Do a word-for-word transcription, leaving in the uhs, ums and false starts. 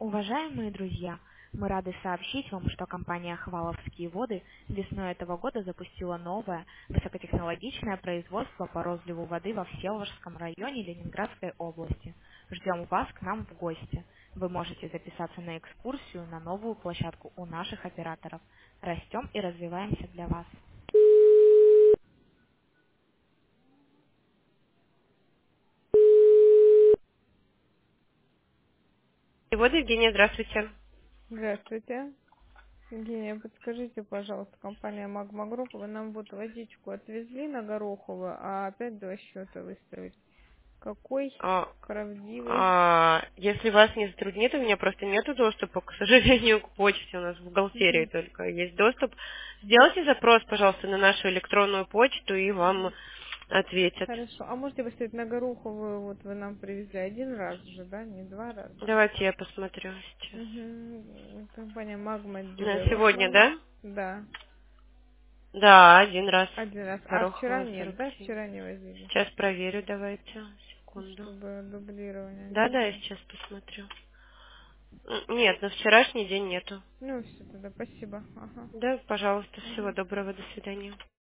Уважаемые друзья, мы рады сообщить вам, что компания «Хваловские воды» весной этого года запустила новое высокотехнологичное производство по розливу воды во Всеволожском районе Ленинградской области. Ждем вас к нам в гости. Вы можете записаться на экскурсию на новую площадку у наших операторов. Растем и развиваемся для вас. И вот, Евгения, здравствуйте. Здравствуйте. Евгения, подскажите, пожалуйста, компания Магма Групп, вы нам вот водичку отвезли на Горохово, а опять два счета выставили. Какой А, правдивый? а, если вас не затруднит, у меня просто нету доступа, к сожалению, к почте. У нас в бухгалтерии Мгм. только есть доступ. Сделайте запрос, пожалуйста, на нашу электронную почту, и вам ответят. Хорошо. А можете выставить на Гороховую, вот вы нам привезли один раз же, да, не два раза? Давайте я посмотрю сейчас. Угу. Компания Magma На сегодня, Development. да? Да, Да, один раз. один раз. А вчера Гороховая нет, сорок да, семь. вчера не возили? Сейчас проверю, давайте. Секунду. Чтобы дублирования Да, не да, я было. сейчас посмотрю. М, Нет, на вчерашний день нету. Ну, все тогда, спасибо. Ага. Да, пожалуйста, всего Мгм. доброго, до свидания.